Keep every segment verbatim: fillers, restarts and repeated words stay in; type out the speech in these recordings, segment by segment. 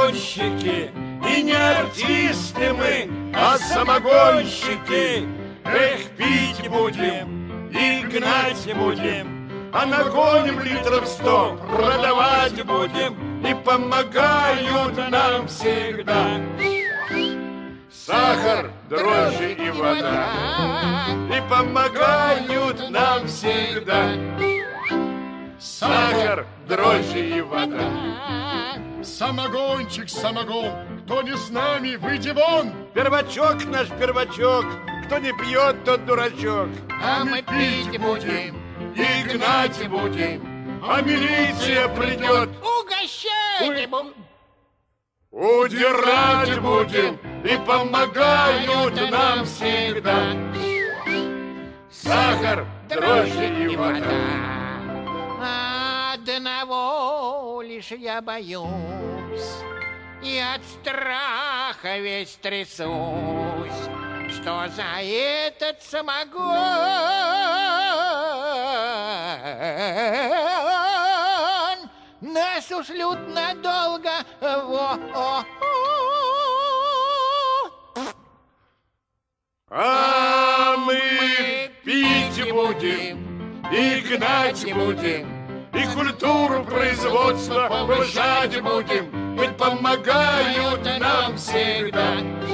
самогонщики, и не артисты мы, а самогонщики. Эх, пить будем и гнать будем, а нагоним литров сто, продавать будем, и помогают нам всегда сахар, дрожжи и вода, и помогают нам всегда сахар, дрожжи и вода. Самогончик, самогон, кто не с нами, выйди вон. Первачок наш первачок, кто не пьет, тот дурачок. А мы пить будем и гнать будем, а милиция придет, угощать будем, удирать будем, и помогают нам всегда сахар, дрожжи и вода. Одного лишь я боюсь, и от страха весь трясусь, что за этот самогон нас ушлют надолго. Во-о-о. А мы пить будем и гнать будем, и культуру производства повышать будем, ведь помогают нам всегда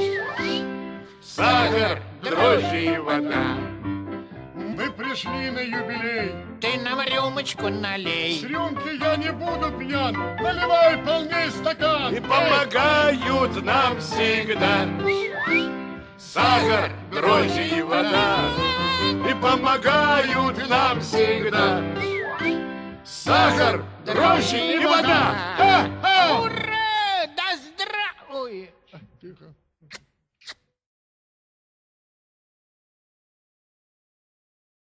сахар, дрожжи и вода. Мы пришли на юбилей. Ты нам рюмочку налей. С рюмки я не буду пьян. Наливай полней стакан. И помогают нам всегда сахар, дрожжи и вода. И помогают нам всегда сахар, дрожжи и вода. Ура! Да здравствуй! Тихо.